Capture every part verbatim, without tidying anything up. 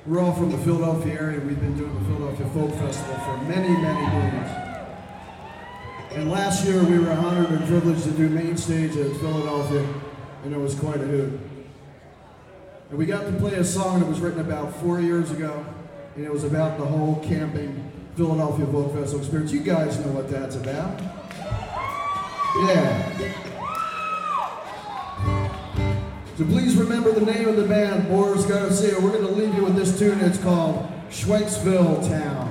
We're all from the Philadelphia area. We've been doing the Philadelphia Folk Festival for many, many years. And last year we were honored and privileged to do main stage at Philadelphia, and it was quite a hoot. And we got to play a song that was written about four years ago, and it was about the whole camping Philadelphia Folk Festival experience. You guys know what that's about. Yeah. So please remember the name of the band, Boris Garcia. We're going to leave you with this tune. It's called Schwenksville Town.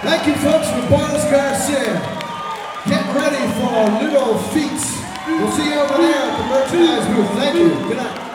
Thank you, folks, from Boris Garcia. Get ready for Little Feats. We'll see you over there at the merchandise booth. Thank you. Good night.